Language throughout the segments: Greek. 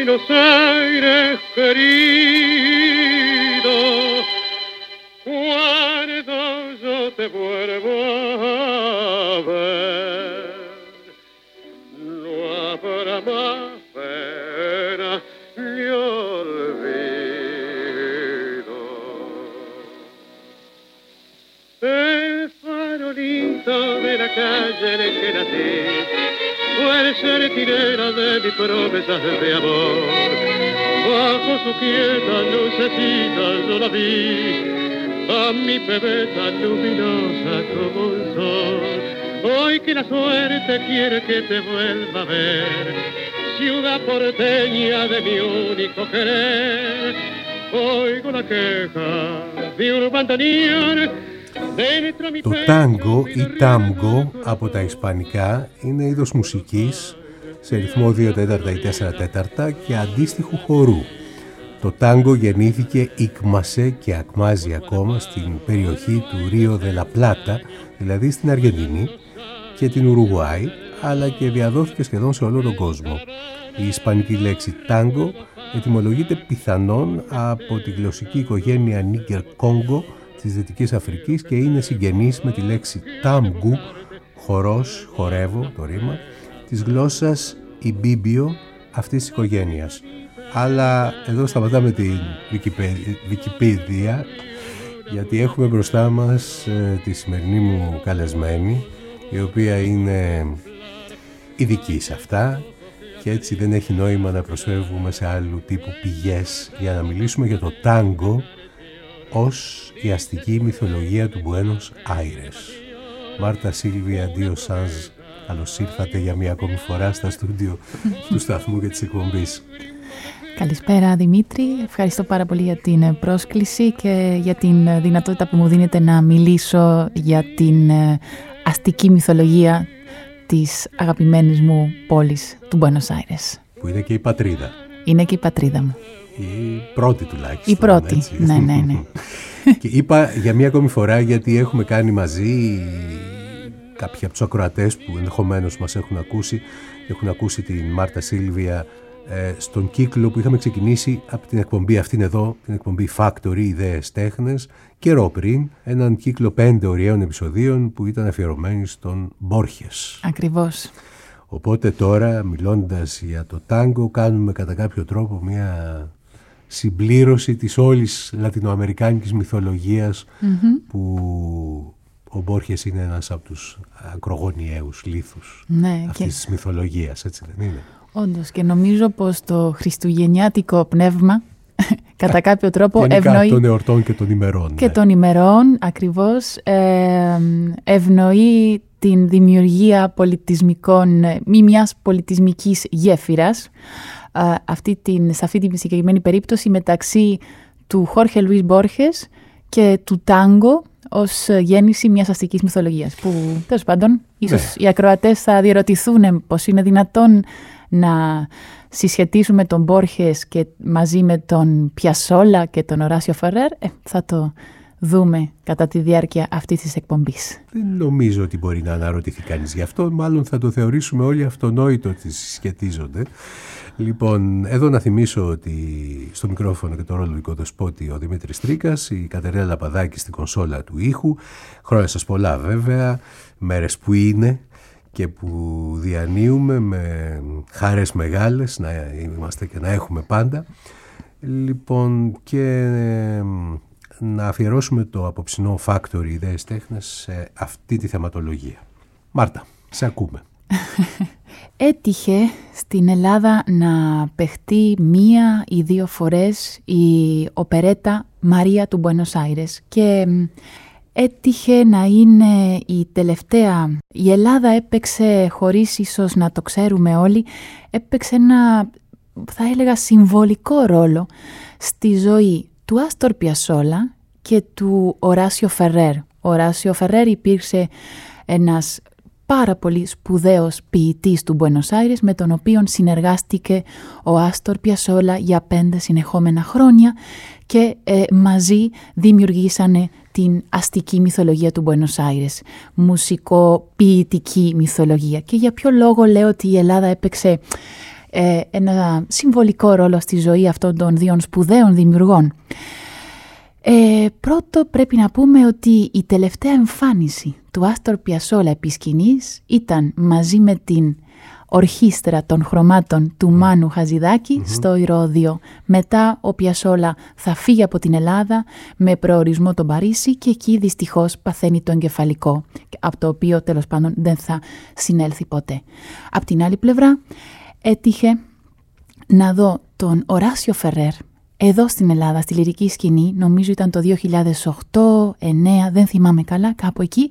Buenos Aires querido, cuando yo te vuelvo a ver, no habrá más pena ni olvido. El farolito de la calle en el que nací fue el centinela de mis promesas de amor. Bajo su quieta lucecita yo la vi, a mi bebé tan luminosa como un sol. Hoy que la suerte quiere que te vuelva a ver, ciudad porteña de mi único querer, oigo la queja de un bandoneón. Το τάγκο ή τάμγκο από τα ισπανικά είναι είδος μουσικής σε ρυθμό 2/4 ή 4/4 και αντίστοιχου χορού. Το τάγκο γεννήθηκε, ικμασέ και ακμάζει ακόμα στην περιοχή του Ρίο δε λα Πλάτα, δηλαδή στην Αργεντινή και την Ουρουγουάη, αλλά και διαδόθηκε σχεδόν σε όλο τον κόσμο. Η ισπανική λέξη τάγκο ετυμολογείται πιθανόν από τη γλωσσική οικογένεια Νίγκερ Κόγκο της Δυτικής Αφρικής και είναι συγγενής με τη λέξη τάμγκου, χορός, χορεύω, το ρήμα, της γλώσσας Ιμπίμπιο αυτής της οικογένειας. Αλλά εδώ σταματάμε την Wikipedia, γιατί έχουμε μπροστά μας τη σημερινή μου καλεσμένη, η οποία είναι ειδική σε αυτά και έτσι δεν έχει νόημα να προσφεύγουμε σε άλλου τύπου πηγές για να μιλήσουμε για το τάγκο ως η αστική μυθολογία του Μπουένος Άιρες. Μάρτα Σίλβια Ντίο Σανζ, καλώς ήρθατε για μία ακόμη φορά στα στούντιο του σταθμού και της εκπομπής. Καλησπέρα Δημήτρη, ευχαριστώ πάρα πολύ για την πρόσκληση και για την δυνατότητα που μου δίνετε να μιλήσω για την αστική μυθολογία της αγαπημένης μου πόλης του Μπουένος Άιρες. Που είναι και η πατρίδα. Είναι και η πατρίδα μου. Η πρώτη τουλάχιστον. Η πρώτη, έτσι. ναι. Και είπα για μία ακόμη φορά γιατί έχουμε κάνει μαζί κάποιοι από τους ακροατές που ενδεχομένως μας έχουν ακούσει την Μάρτα Σίλβια στον κύκλο που είχαμε ξεκινήσει από την εκπομπή αυτήν εδώ, την εκπομπή Factory Ιδέες Τέχνες, καιρό πριν, έναν κύκλο 5 ωριαίων επεισοδίων που ήταν αφιερωμένοι στον Μπόρχες. Ακριβώς. Οπότε τώρα, μιλώντας για το τάγκο, κάνουμε κατά κάποιο τρόπο μια συμπλήρωση της όλης λατινοαμερικάνικης μυθολογίας που ο Μπόρχες είναι ένας από τους ακρογωνιαίους λίθους αυτής της μυθολογίας, έτσι δεν είναι? Όντως, και νομίζω πως το χριστουγεννιάτικο πνεύμα κατά κάποιο τρόπο ευνοεί των εορτών και των ημερών. Και των ημερών, ακριβώς, ευνοεί την δημιουργία πολιτισμικών, μη μιας πολιτισμικής γέφυρας, σε αυτή τη συγκεκριμένη περίπτωση μεταξύ του Χόρχε Λουίς Μπόρχες και του τάγκο ως γέννηση μιας αστικής μυθολογίας, που τέλος πάντων ίσως οι ακροατές θα διερωτηθούν πως είναι δυνατόν να συσχετίσουμε τον Μπόρχες και μαζί με τον Πιασόλα και τον Οράσιο Φερέρ. Θα το δούμε κατά τη διάρκεια αυτής της εκπομπής. Δεν νομίζω ότι μπορεί να αναρωτηθεί κανείς γι' αυτό, μάλλον θα το θεωρήσουμε όλοι αυτονόητο ότι συσχετίζονται. Λοιπόν, εδώ να θυμίσω ότι στο μικρόφωνο και το ρόλο οικοδεσπότη ο Δημήτρης Τρίκας, η Κατερίνα Λαπαδάκη στην κονσόλα του ήχου. Χρόνια σας πολλά βέβαια, μέρες που είναι και που διανύουμε με χαρές μεγάλες, να είμαστε και να έχουμε πάντα. Λοιπόν, και να αφιερώσουμε το απόψινό Factory Ιδέες Τέχνες σε αυτή τη θεματολογία. Μάρτα, σε ακούμε. Έτυχε στην Ελλάδα να παιχτεί 1 ή 2 φορές η οπερέτα Μαρία του Μπουένος Άιρες και έτυχε να είναι η τελευταία. Η Ελλάδα έπαιξε, χωρίς ίσως να το ξέρουμε όλοι, έπαιξε ένα, θα έλεγα, συμβολικό ρόλο στη ζωή του Άστορ Πιασόλα και του Οράσιο Φερέρ. Ο Οράσιο Φερέρ υπήρξε ένας πάρα πολύ σπουδαίος ποιητής του Μπουένος Άιρες, με τον οποίο συνεργάστηκε ο Άστορ Πιασόλα για 5 συνεχόμενα χρόνια και μαζί δημιουργήσανε την αστική μυθολογία του Μπουένος Άιρες, μουσικο-ποιητική μυθολογία. Και για ποιο λόγο λέω ότι η Ελλάδα έπαιξε ένα συμβολικό ρόλο στη ζωή αυτών των δύο σπουδαίων δημιουργών. Πρώτο πρέπει να πούμε ότι η τελευταία εμφάνιση του Άστορ Πιασόλα επί σκηνής ήταν μαζί με την ορχήστρα των χρωμάτων του Μάνου Χατζηδάκη στο Ηρώδειο. Μετά ο Πιασόλα θα φύγει από την Ελλάδα με προορισμό τον Παρίσι και εκεί δυστυχώς παθαίνει το εγκεφαλικό, από το οποίο τέλος πάντων δεν θα συνέλθει ποτέ. Απ' την άλλη πλευρά έτυχε να δω τον Οράσιο Φερέρ εδώ στην Ελλάδα, στη λυρική σκηνή, νομίζω ήταν το 2008-2009, δεν θυμάμαι καλά, κάπου εκεί,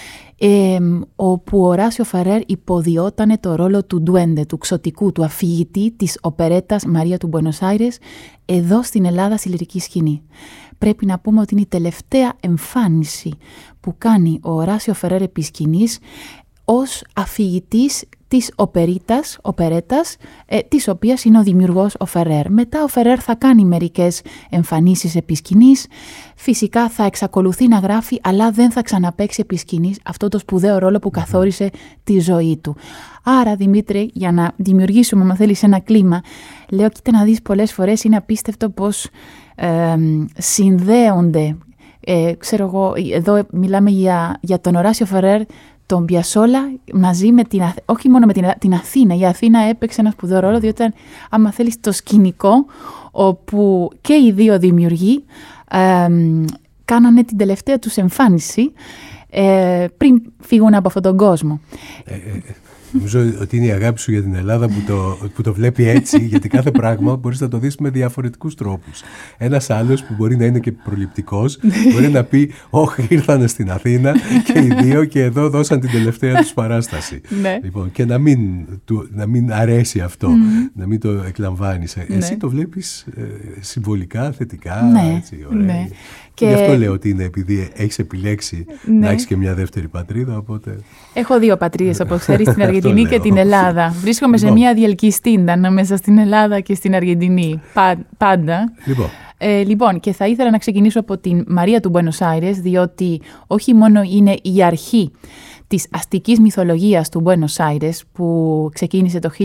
όπου ο Οράσιο Φερέρ υποδιότανε το ρόλο του ντουέντε, του ξωτικού, του αφηγητή της οπερέτας Μαρία του Μπουένος Άιρες εδώ στην Ελλάδα στη λυρική σκηνή. Πρέπει να πούμε ότι είναι η τελευταία εμφάνιση που κάνει ο Οράσιο Φερέρ επί σκηνής ως αφηγητής της οπερέτας, της οποίας είναι ο δημιουργός ο Φερέρ. Μετά ο Φερέρ θα κάνει μερικές εμφανίσεις επί σκηνής, φυσικά θα εξακολουθεί να γράφει, αλλά δεν θα ξαναπαίξει επί σκηνής αυτό το σπουδαίο ρόλο που καθόρισε τη ζωή του. Άρα, Δημήτρη, για να δημιουργήσουμε, αν θέλεις, ένα κλίμα, λέω, κοίτα να δεις, πολλές φορές είναι απίστευτο πως συνδέονται, ξέρω εγώ, εδώ μιλάμε για τον Οράσιο Φερέρ, τον Πιασόλα μαζί με όχι μόνο με την Αθήνα. Η Αθήνα έπαιξε ένα σπουδαίο ρόλο, διότι ήταν, άμα θέλεις, το σκηνικό όπου και οι δύο δημιουργοί κάνανε την τελευταία τους εμφάνιση πριν φύγουν από αυτόν τον κόσμο. Νομίζω ότι είναι η αγάπη σου για την Ελλάδα που το βλέπει έτσι, γιατί κάθε πράγμα μπορείς να το δεις με διαφορετικούς τρόπους. Ένας άλλος που μπορεί να είναι και προληπτικός, μπορεί να πει «Όχι, ήρθανε στην Αθήνα και οι δύο και εδώ δώσαν την τελευταία τους παράσταση». Λοιπόν, και να μην αρέσει αυτό, να μην το εκλαμβάνεις. Εσύ το βλέπεις συμβολικά, θετικά, έτσι, ωραία. Και γι' αυτό λέω ότι είναι επειδή έχεις επιλέξει να έχεις και μια δεύτερη πατρίδα, οπότε... Έχω δύο πατρίδες, όπως ξέρεις, στην Αργεντινή και την Ελλάδα. Βρίσκομαι σε μια διελκυστίντα ανάμεσα στην Ελλάδα και στην Αργεντινή. Πάντα. Λοιπόν, και θα ήθελα να ξεκινήσω από την Μαρία του Μπουένος Άιρες, διότι όχι μόνο είναι η αρχή της αστικής μυθολογίας του Μπουένος Άιρες που ξεκίνησε το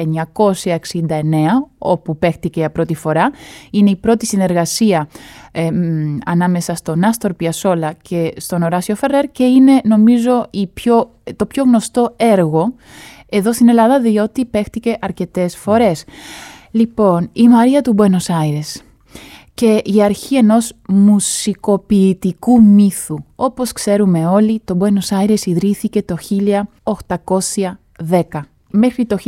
1969, όπου παίχτηκε για πρώτη φορά. Είναι η πρώτη συνεργασία ανάμεσα στον Άστορ Πιασόλα και στον Οράσιο Φερέρ και είναι, νομίζω, το πιο γνωστό έργο εδώ στην Ελλάδα, διότι παίχτηκε αρκετές φορές. Λοιπόν, η Μαρία του Μπουένος Άιρες και η αρχή ενός μουσικοποιητικού μύθου. Όπως ξέρουμε όλοι, το Μπουένος Άιρες ιδρύθηκε το 1810. Μέχρι το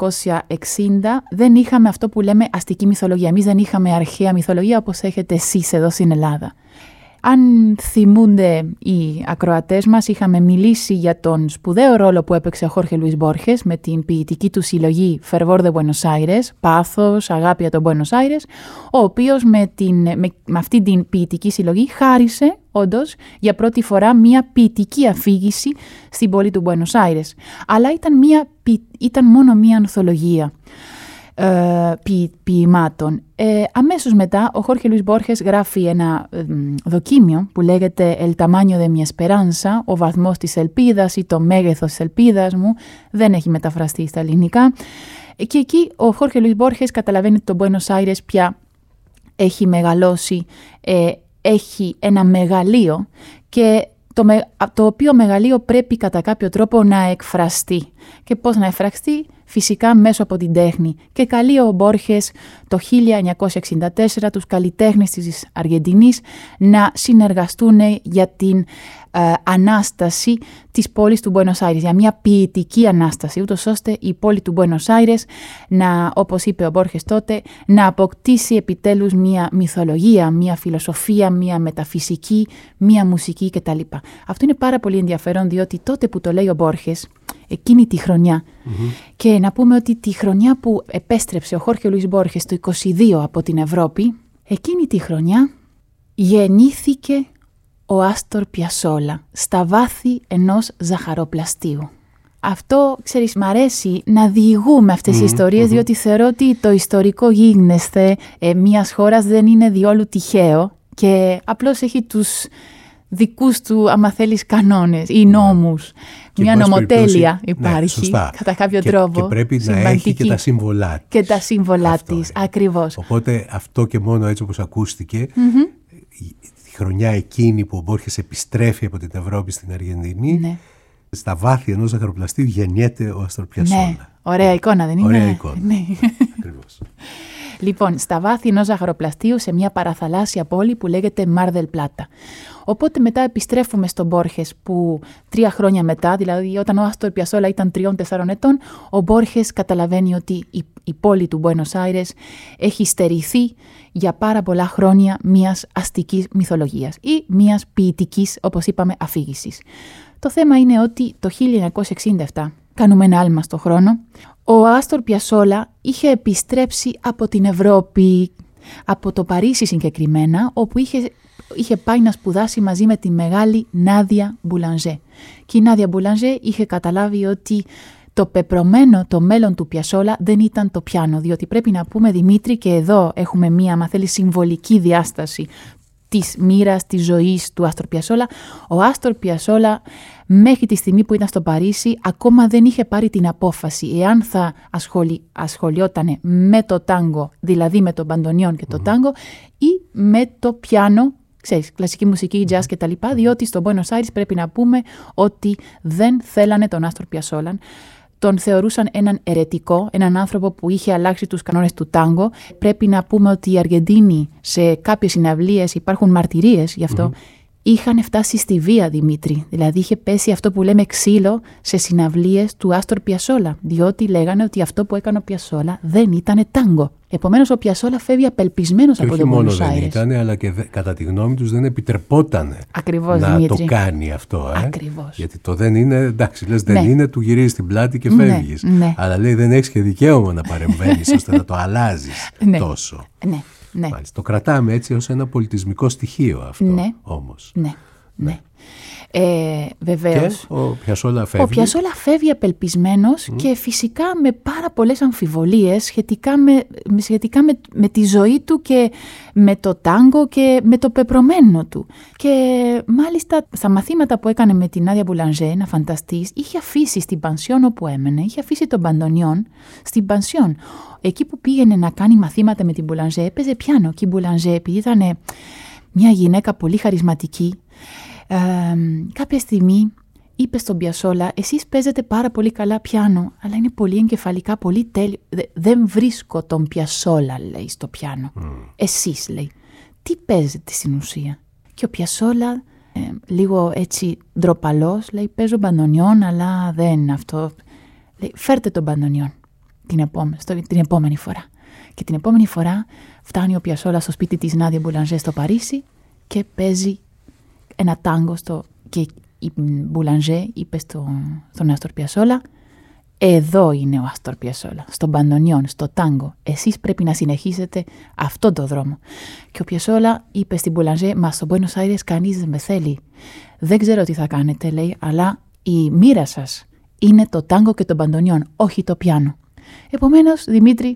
1960 δεν είχαμε αυτό που λέμε αστική μυθολογία. Εμείς δεν είχαμε αρχαία μυθολογία όπως έχετε εσείς εδώ στην Ελλάδα. Αν θυμούνται οι ακροατές μας, είχαμε μιλήσει για τον σπουδαίο ρόλο που έπαιξε ο Χόρχε Λουίς Μπόρχες με την ποιητική του συλλογή Fervor de Buenos Aires, πάθος, αγάπη για τον Buenos Aires, ο οποίος με αυτή την ποιητική συλλογή χάρισε όντως για πρώτη φορά μια ποιητική αφήγηση στην πόλη του Buenos Aires. Αλλά ήταν μόνο μια ανθολογία ποιημάτων. Αμέσως μετά ο Χόρχε Λουίς Μπόρχες γράφει ένα δοκίμιο που λέγεται El tamaño de mi esperanza, ο βαθμός της ελπίδας ή το μέγεθος της ελπίδας μου, δεν έχει μεταφραστεί στα ελληνικά, και εκεί ο Χόρχε Λουίς Μπόρχες καταλαβαίνει ότι το Μπουένος Άιρες πια έχει μεγαλώσει, έχει ένα μεγαλείο και το οποίο μεγαλείο πρέπει κατά κάποιο τρόπο να εκφραστεί. Και πώς να εκφραστεί? Φυσικά μέσω από την τέχνη. Και καλεί ο Μπόρχες το 1964 τους καλλιτέχνες της Αργεντινής να συνεργαστούν για την ανάσταση της πόλης του Μπουένος Άιρες, για μια ποιητική ανάσταση, ούτως ώστε η πόλη του Μπουένος Άιρες να, όπως είπε ο Μπόρχες τότε, να αποκτήσει επιτέλους μια μυθολογία, μια φιλοσοφία, μια μεταφυσική, μια μουσική κτλ. Αυτό είναι πάρα πολύ ενδιαφέρον, διότι τότε που το λέει ο Μπόρχες, εκείνη τη χρονιά, και να πούμε ότι τη χρονιά που επέστρεψε ο Χόρχε Λουίς Μπόρχες το 22 από την Ευρώπη, εκείνη τη χρονιά γεννήθηκε ο Άστορ Πιασόλα στα βάθη ενός ζαχαροπλαστείου. Αυτό, ξέρεις, μ' αρέσει να διηγούμε αυτές τις ιστορίες, διότι θεωρώ ότι το ιστορικό γίγνεσθε μιας χώρας δεν είναι διόλου τυχαίο και απλώς έχει δικούς του, άμα θέλεις, κανόνες ή νόμους. Μια νομοτέλεια υπάρχει, κατά κάποιο τρόπο. Και πρέπει να έχει και τα σύμβολά της. Και τα σύμβολά της, ακριβώς. Οπότε αυτό και μόνο έτσι όπως ακούστηκε, τη χρονιά εκείνη που ο Μπόρχες επιστρέφει από την Ευρώπη στην Αργεντινή, στα βάθη ενός ζαχαροπλαστείου γεννιέται ο Άστορ Πιασόλα. Ναι, ωραία εικόνα δεν είναι? Ωραία εικόνα. Ναι. Ακριβώς. Λοιπόν, στα βάθη ενός ζαχαροπλαστείου σε μια παραθαλάσσια πόλη που λέγεται Μάρ δελ Πλάτα. Οπότε μετά επιστρέφουμε στον Μπόρχες που 3 χρόνια μετά, δηλαδή όταν ο Άστορ Πιασόλα ήταν 3-4 ετών, ο Μπόρχες καταλαβαίνει ότι η πόλη του Μπουένος Άιρες έχει στερηθεί για πάρα πολλά χρόνια μιας αστικής μυθολογίας ή μιας ποιητικής, όπως είπαμε, αφήγησης. Το θέμα είναι ότι το 1967, κάνουμε ένα άλμα στο χρόνο, ο Άστορ Πιασόλα είχε επιστρέψει από την Ευρώπη, από το Παρίσι συγκεκριμένα, όπου είχε πάει να σπουδάσει μαζί με τη μεγάλη Νάδια Μπουλανζέ. Και η Νάδια Μπουλανζέ είχε καταλάβει ότι το πεπρωμένο, το μέλλον του Πιασόλα δεν ήταν το πιάνο, διότι πρέπει να πούμε, Δημήτρη, και εδώ έχουμε μία, αν θέλει, συμβολική διάσταση της μοίρας, της ζωής του Άστορ Πιασόλα. Ο Άστορ Πιασόλα μέχρι τη στιγμή που ήταν στο Παρίσι ακόμα δεν είχε πάρει την απόφαση εάν θα ασχολιόταν με το τάγκο, δηλαδή με το μπαντονιόν και το τάγκο, ή με το πιάνο, ξέρεις, κλασική μουσική, jazz και τα λοιπά, διότι στο Μπουένος Άιρες πρέπει να πούμε ότι δεν θέλανε τον Άστορ Πιασόλα. Τον θεωρούσαν έναν ερετικό, έναν άνθρωπο που είχε αλλάξει τους κανόνες του τάγκο. Πρέπει να πούμε ότι οι Αργεντίνοι σε κάποιες συναυλίες, υπάρχουν μαρτυρίες γι' αυτό, είχαν φτάσει στη βία, Δημήτρη. Δηλαδή είχε πέσει αυτό που λέμε ξύλο σε συναυλίες του Άστορ Πιασόλα, διότι λέγανε ότι αυτό που έκανε ο Πιασόλα δεν ήταν τάγκο. Επομένως ο Πιασόλα φεύγει απελπισμένος από τον Μπουένος Άιρες. Όχι μόνο δεν ήταν, αλλά και κατά τη γνώμη τους δεν επιτρεπόταν να Δημήτρη. το κάνει αυτό. Ακριβώς. Γιατί το δεν είναι, εντάξει, λες δεν είναι, του γυρίζεις την πλάτη και φεύγεις. Ναι. Αλλά λέει δεν έχεις και δικαίωμα να παρεμβαίνεις ώστε να το αλλάζεις τόσο. Ναι. Μάλιστα, το κρατάμε έτσι ως ένα πολιτισμικό στοιχείο αυτό όμως. Ναι. Βεβαίως. Και ο Πιασόλα φεύγει. Ο Πιασόλα φεύγει απελπισμένος και φυσικά με πάρα πολλές αμφιβολίες σχετικά με τη ζωή του και με το τάγκο και με το πεπρωμένο του. Και μάλιστα στα μαθήματα που έκανε με την Νάδια Μπουλανζέ, να φανταστείς, είχε αφήσει στην πανσιόν όπου έμενε, είχε αφήσει τον μπαντονιόν στην πανσιόν. Εκεί που πήγαινε να κάνει μαθήματα με την Μπουλανζέ, έπαιζε πιάνο. Και η Μπουλανζέ, επειδή ήταν μια γυναίκα πολύ χαρισματική, κάποια στιγμή είπε στον Πιασόλα, εσείς παίζετε πάρα πολύ καλά πιάνο, αλλά είναι πολύ εγκεφαλικά, πολύ τέλειο. Δεν βρίσκω τον Πιασόλα, λέει, στο πιάνο. Εσείς, λέει, τι παίζετε στην ουσία? Και ο Πιασόλα, λίγο έτσι ντροπαλός, λέει, παίζω μπαντονιόν, αλλά δεν αυτό. Λέει, φέρτε τον μπαντονιόν την επόμενη φορά. Και την επόμενη φορά φτάνει ο Πιασόλα στο σπίτι της Νάδια Μπουλανζέ στο Παρίσι και παίζει ένα τάγκο και η Μπουλανζέ είπε στον Άστορ Πιασόλα, εδώ είναι ο Άστορ Πιασόλα, στο μπαντονιόν, στο τάγκο. Εσείς πρέπει να συνεχίσετε αυτόν τον δρόμο. Και ο Πιασόλα είπε στην Μπουλανζέ, μα στο Μπουένος Άιρες κανείς δεν με θέλει. Δεν ξέρω τι θα κάνετε, λέει, αλλά η μοίρα σας είναι το τάγκο και το μπαντονιόν, όχι το πιάνο. Επομένως, Δημήτρη,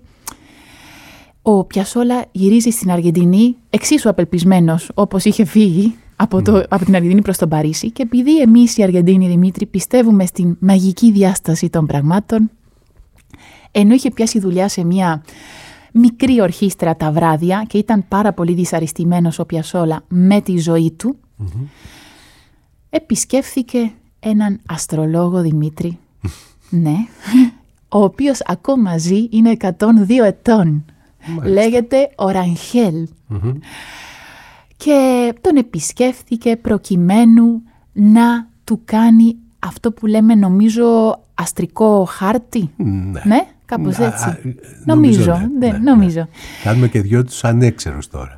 ο Πιασόλα γυρίζει στην Αργεντινή εξίσου απελπισμένος όπως είχε φύγει από την Αργεντινή προς τον Παρίσι, και επειδή εμείς οι Αργεντίνοι, Δημήτρη, πιστεύουμε στην μαγική διάσταση των πραγμάτων, ενώ είχε πιάσει δουλειά σε μια μικρή ορχήστρα τα βράδια και ήταν πάρα πολύ δυσαρεστημένος ο Πιασόλα με τη ζωή του, επισκέφθηκε έναν αστρολόγο, Δημήτρη, ναι, ο οποίος ακόμα ζει, είναι 102 ετών. Μάλιστα. Λέγεται Οραγχέλ. Και τον επισκέφθηκε προκειμένου να του κάνει αυτό που λέμε, νομίζω, αστρικό χάρτη. Ναι, κάπως έτσι. Νομίζω. Ναι. Κάνουμε και δυο τους ανέξερους τώρα.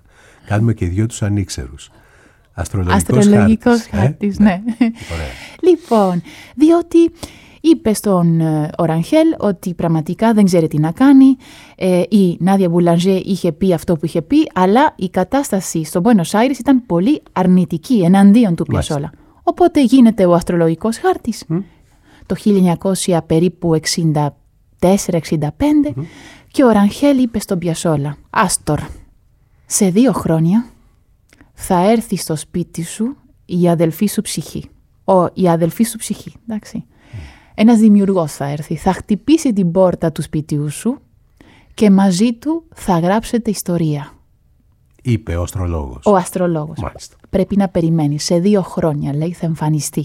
Αστρολογικός χάρτης, ναι. Λοιπόν, διότι είπε στον Οραγχέλ ότι πραγματικά δεν ξέρει τι να κάνει. Η Νάδια Μπουλανζέ είχε πει αυτό που είχε πει, αλλά η κατάσταση στο Μπουένος Άιρες ήταν πολύ αρνητική εναντίον του Πιασόλα. Οπότε γίνεται ο αστρολογικός χάρτης. Το 1900 περίπου 64-65 και ο Οραγχέλ είπε στον Πιασόλα, Άστορ, σε 2 χρόνια θα έρθει στο σπίτι σου η αδελφή σου ψυχή. Η αδελφή σου ψυχή, εντάξει. Ένας δημιουργός θα έρθει, θα χτυπήσει την πόρτα του σπιτιού σου και μαζί του θα γράψετε ιστορία. Είπε ο αστρολόγος. Ο αστρολόγος. Μάλιστα. Πρέπει να περιμένει. Σε 2 χρόνια, λέει, θα εμφανιστεί.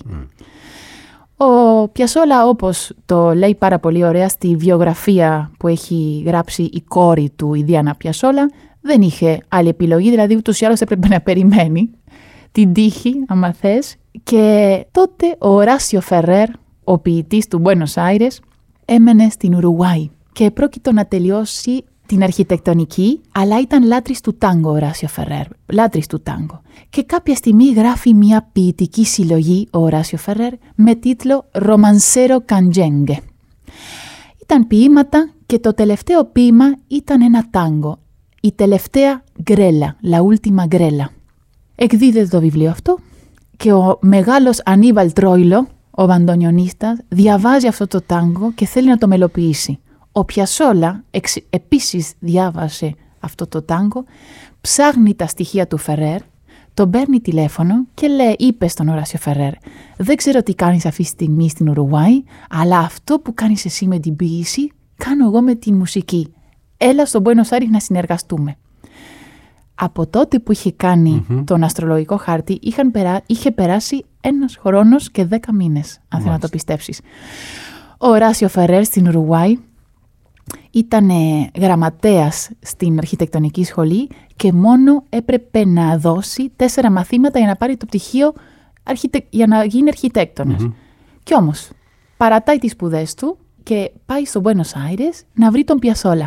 Ο Πιασόλα, όπως το λέει πάρα πολύ ωραία στη βιογραφία που έχει γράψει η κόρη του, η Διάνα Πιασόλα, δεν είχε άλλη επιλογή, δηλαδή ούτως ή άλλως έπρεπε να περιμένει την τύχη, άμα θες. Και τότε ο Οράσιο Φερέρ, ο ποιητής του Μπουένος Άιρες, έμενε στην Ουρουγουάη και πρόκειτο να τελειώσει την αρχιτεκτονική, αλλά ήταν λάτρης του τάγκο ο Οράσιο Φερέρ, λάτρης του τάγκο. Και κάποια στιγμή γράφει μια ποιητική συλλογή ο Οράσιο Φερέρ με τίτλο «Ρομανσέρο Καντζέγκε». Ήταν ποίηματα και το τελευταίο ποίημα ήταν ένα τάγκο, η τελευταία γκρέλα, la última γκρέλα. Εκδίδεται το βιβλίο αυτό και ο μεγάλος Ανίβαλ Τρόιλο, ο μπαντονιονίστας, διαβάζει αυτό το τάγκο και θέλει να το μελοποιήσει. Ο Πιασόλα επίσης διάβασε αυτό το τάγκο, ψάχνει τα στοιχεία του Φερέρ, τον παίρνει τηλέφωνο και είπε στον Οράσιο Φερέρ: «Δεν ξέρω τι κάνεις αυτή τη στιγμή στην Ουρουγουάη, αλλά αυτό που κάνεις εσύ με την ποίηση, κάνω εγώ με τη μουσική. Έλα στον Μπουένος Άιρες να συνεργαστούμε». Από τότε που είχε κάνει τον αστρολογικό χάρτη, είχε περάσει 1 χρόνος και 10 μήνες, αν θέλω να το πιστέψεις. Ο Οράσιο Φερέρ στην Ουρουγουάη ήταν γραμματέας στην αρχιτεκτονική σχολή και μόνο έπρεπε να δώσει 4 μαθήματα για να πάρει το πτυχίο για να γίνει αρχιτέκτονας. Κι όμως παρατάει τις σπουδές του και πάει στο Μπουένος Άιρες να βρει τον Πιασόλα.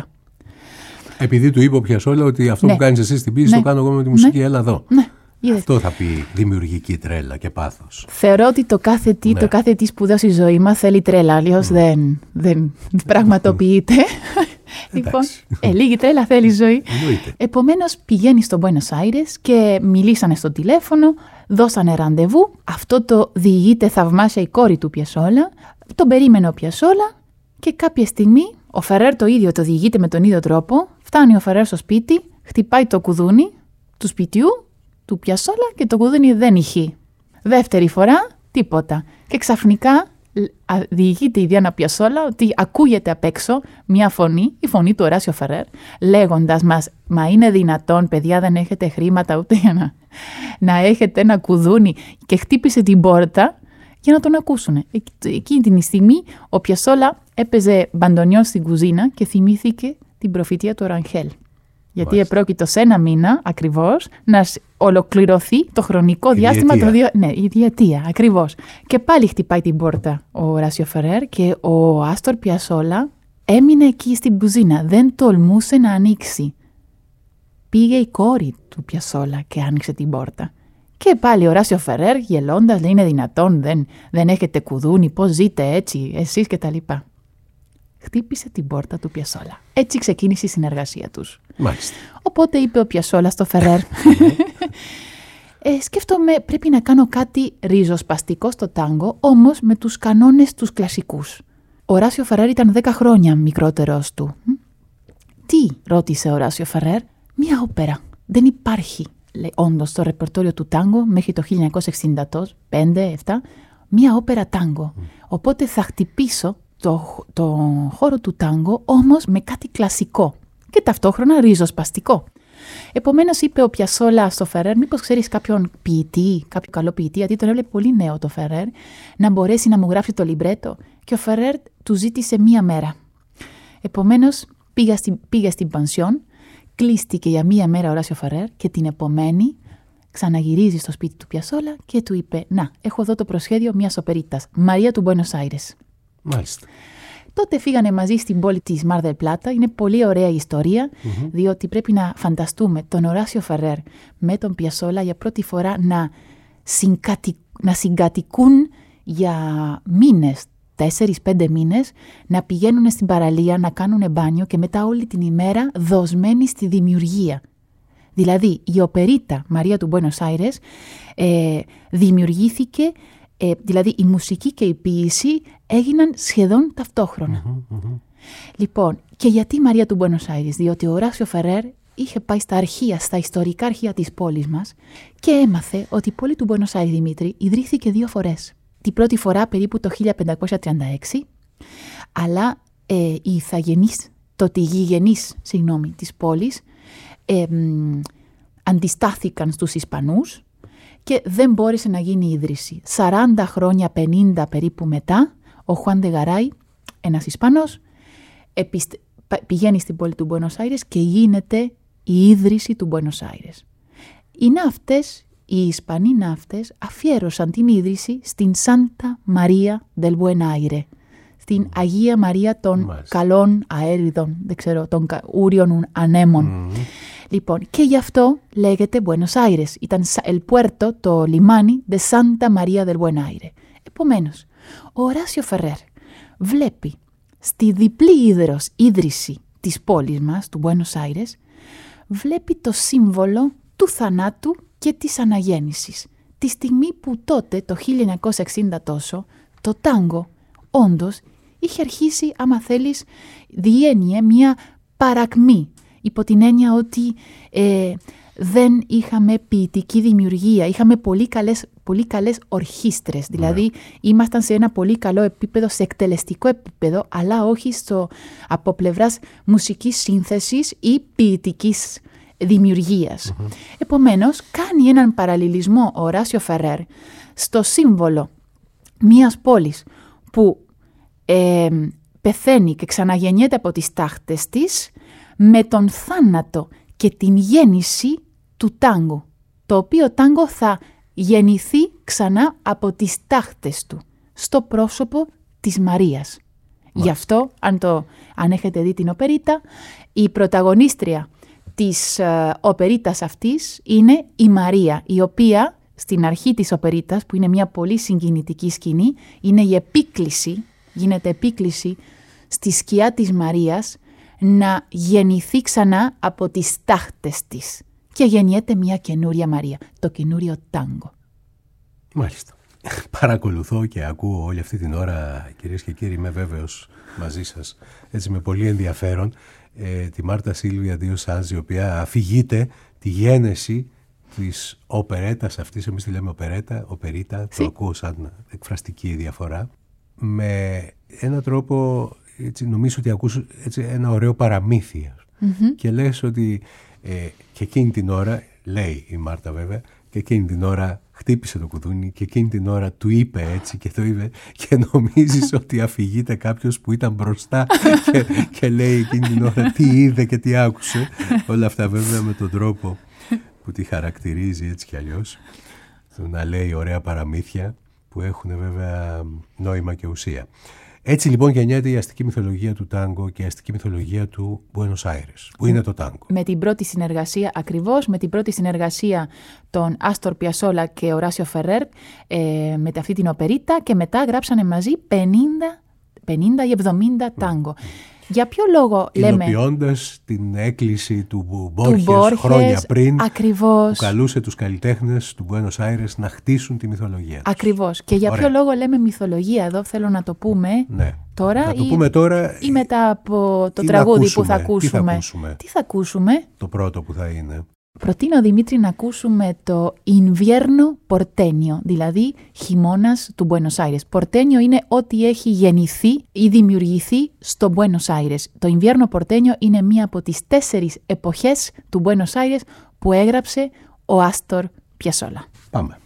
Επειδή του είπε ο Πιασόλα ότι αυτό που κάνεις εσύ στην ποίηση το κάνω εγώ με τη μουσική, έλα εδώ. Αυτό θα πει δημιουργική τρέλα και πάθος. Θεωρώ ότι το κάθε τι σπουδαίο στη ζωή μας θέλει τρέλα, αλλιώς δεν πραγματοποιείται. Λοιπόν, λίγη τρέλα θέλει η ζωή. Επομένως πηγαίνει στο Μπουένος Άιρες και μιλήσανε στο τηλέφωνο, δώσανε ραντεβού. Αυτό το διηγείται θαυμάσια η κόρη του Πιασόλα. Τον περίμενε ο Πιασόλα και κάποια στιγμή ο Φερέρ το ίδιο το διηγείται με τον ίδιο τρόπο. Φτάνει ο Φερέρ στο σπίτι, χτυπάει το κουδούνι του σπιτιού του Πιασόλα και το κουδούνι δεν ηχεί. Δεύτερη φορά, τίποτα. Και ξαφνικά διηγείται η Διάνα Πιασόλα ότι ακούγεται απ' έξω μια φωνή, η φωνή του Οράσιο Φερέρ, λέγοντας μας: «Μα είναι δυνατόν, παιδιά, δεν έχετε χρήματα ούτε για να έχετε ένα κουδούνι?» Και χτύπησε την πόρτα για να τον ακούσουν. Εκείνη την στιγμή ο Πιασόλα έπαιζε μπαντονιόν στην κουζίνα και θυμήθηκε την προφητεία του Ραγχέλ. Γιατί επρόκειτο σε 1 μήνα ακριβώς να ολοκληρωθεί το χρονικό διάστημα. Η διετία, ακριβώς. Και πάλι χτυπάει την πόρτα ο Οράσιο Φερέρ και ο Άστορ Πιασόλα έμεινε εκεί στην κουζίνα. Δεν τολμούσε να ανοίξει. Πήγε η κόρη του Πιασόλα και άνοιξε την πόρτα. Και πάλι ο Οράσιο Φερέρ γελώντας λέει: «Είναι δυνατόν, δεν έχετε κουδούνι, πώς ζείτε έτσι, εσείς κτλ». Χτύπησε την πόρτα του Πιασόλα. Έτσι ξεκίνησε η συνεργασία τους. Μάλιστα. Οπότε είπε ο Πιασόλα στο Φερέρ: «Σκέφτομαι πρέπει να κάνω κάτι ριζοσπαστικό στο τάγκο, όμως με τους κανόνες τους κλασικούς». Ο Οράσιο Φερέρ ήταν 10 χρόνια μικρότερος του. «Τι?» ρώτησε ο Οράσιο Φερέρ. «Μια όπερα. Δεν υπάρχει», λέει, όντως στο ρεπερτόριο του τάγκο μέχρι το 1965-7, μια όπερα τάγκο. Οπότε θα χτυπήσω το χώρο του τάγκο, όμως με κάτι κλασικό και ταυτόχρονα ριζοσπαστικό». Επομένως είπε ο Πιασόλα στο Φερέρ: «Μήπως ξέρεις κάποιον ποιητή, κάποιο καλό ποιητή?» Γιατί τον έβλεπε πολύ νέο το Φερέρ, να μπορέσει να μου γράψει το λιμπρέτο. Και ο Φερέρ του ζήτησε 1 μέρα. Επομένως πήγα στην πανσιόν, κλείστηκε για 1 μέρα ο Οράσιο Φερέρ και την επομένη ξαναγυρίζει στο σπίτι του Πιασόλα και του είπε: «Να, έχω εδώ το προσχέδιο μιας οπερίτας, Μαρία του Μπουένος Άιρες». Μάλιστα. Τότε φύγανε μαζί στην πόλη της Μάρ δελ Πλάτα. Είναι πολύ ωραία η ιστορία, διότι πρέπει να φανταστούμε τον Οράσιο Φερέρ με τον Πιασόλα για πρώτη φορά να συγκατοικούν για μήνες, 4-5 μήνες, να πηγαίνουν στην παραλία, να κάνουν μπάνιο και μετά όλη την ημέρα δοσμένοι στη δημιουργία. Δηλαδή η οπερίτα Μαρία του Μπουένος Άιρες δημιουργήθηκε. Δηλαδή η μουσική και η ποίηση έγιναν σχεδόν ταυτόχρονα. Λοιπόν, και γιατί η Μαρία του Μπουένος Άιρες? Διότι ο Οράσιο Φερέρ είχε πάει στα αρχεία, στα ιστορικά αρχεία της πόλης μας και έμαθε ότι η πόλη του Μπουένος Άιρες, Δημήτρη, ιδρύθηκε 2 φορές. Την πρώτη φορά περίπου το 1536, αλλά οι ηθαγενείς, τότε οι γηγενείς, της πόλης, αντιστάθηκαν στους Ισπανούς και δεν μπόρεσε να γίνει η ίδρυση. 40 χρόνια, 50 περίπου μετά, ο Χουάν ντε Γαράι, ένας Ισπανός, πηγαίνει στην πόλη του Μπουένος Άιρες και γίνεται η ίδρυση του Μπουένος Άιρες. Οι ναύτες, οι Ισπανοί ναύτες, αφιέρωσαν την ίδρυση στην Σάντα Μαρία del Buen Aire, στην Αγία Μαρία των καλών αέριδων, δεν ξέρω, των ούριων ανέμων. Λοιπόν, και γι' αυτό λέγεται Buenos Aires. Ήταν el puerto, το λιμάνι, de Santa Maria del Buen Aire. Επομένως, ο Οράσιο Φερέρ βλέπει στη διπλή ίδρυση της πόλης μας, του Buenos Aires, βλέπει το σύμβολο του θανάτου και της αναγέννησης. Τη στιγμή που τότε, το 1960 τόσο, το τάγκο όντως είχε αρχίσει, άμα θέλεις, διένυε μια παρακμή, υπό την έννοια ότι δεν είχαμε ποιητική δημιουργία, είχαμε πολύ καλές ορχήστρες, δηλαδή ήμασταν σε ένα πολύ καλό επίπεδο, σε εκτελεστικό επίπεδο, αλλά όχι από πλευράς μουσικής σύνθεσης ή ποιητικής δημιουργίας. Επομένως, κάνει έναν παραλληλισμό ο Οράσιο Φερέρ στο σύμβολο μιας πόλης που πεθαίνει και ξαναγεννιέται από τις τάχτες της με τον θάνατο και την γέννηση του τάγκο, το οποίο τάγκο θα γεννηθεί ξανά από τις τάχτες του, στο πρόσωπο της Μαρίας. Γι' αυτό, αν έχετε δει την οπερίτα, η πρωταγωνίστρια της οπερίτας αυτής είναι η Μαρία, η οποία στην αρχή της οπερίτας, που είναι μια πολύ συγκινητική σκηνή, είναι η επίκληση, γίνεται επίκληση στη σκιά της Μαρίας να γεννηθεί ξανά από τις τάχτες της και γεννιέται μια καινούρια Μαρία, το καινούριο τάγκο. Μάλιστα. Παρακολουθώ και ακούω όλη αυτή την ώρα, κυρίες και κύριοι, είμαι βέβαιος μαζί σας, έτσι με πολύ ενδιαφέρον, τη Μάρτα Σίλβια Ντίο Σάνς, η οποία αφηγείται τη γένεση της οπερέτας αυτής, εμείς τη λέμε οπερίτα, το ακούω σαν εκφραστική διαφορά, με έναν τρόπο, έτσι, νομίζω ότι ακούς έτσι, ένα ωραίο παραμύθι. Και λες ότι και εκείνη την ώρα, λέει η Μάρτα βέβαια, και εκείνη την ώρα χτύπησε το κουδούνι και εκείνη την ώρα του είπε έτσι και το είπε και νομίζεις ότι αφηγείται κάποιος που ήταν μπροστά και λέει εκείνη την ώρα τι είδε και τι άκουσε. Όλα αυτά βέβαια με τον τρόπο που τη χαρακτηρίζει έτσι κι αλλιώς, να λέει ωραία παραμύθια που έχουν βέβαια νόημα και ουσία. Έτσι λοιπόν γεννιέται η αστική μυθολογία του τάγκο και η αστική μυθολογία του Buenos Aires, που είναι το τάγκο. Με την πρώτη συνεργασία, ακριβώς, με την πρώτη συνεργασία των Άστορ Πιασόλα και Οράσιο Φερέρ, με αυτή την οπερίτα, και μετά γράψανε μαζί 50 ή 70 τάγκο. Για ποιο λόγο λέμε... Υλοποιώντας την έκκληση του Μπόρχες χρόνια πριν, ακριβώς, που καλούσε τους καλλιτέχνες του Buenos Aires να χτίσουν τη μυθολογία τους. Ακριβώς. Και για ποιο λόγο λέμε μυθολογία εδώ, θέλω να το πούμε τώρα, ή μετά από το τραγούδι που θα ακούσουμε. Τι θα ακούσουμε? Το πρώτο που θα είναι. Προτείνω, Δημήτρη, να ακούσουμε το Invierno Porteño, δηλαδή χειμώνας του Buenos Aires. Porteño είναι ό,τι έχει γεννηθεί ή δημιουργηθεί στο Buenos Aires. Το Invierno Porteño είναι μία από τις 4 εποχές του Buenos Aires που έγραψε ο Άστορ Πιασόλα. Πάμε.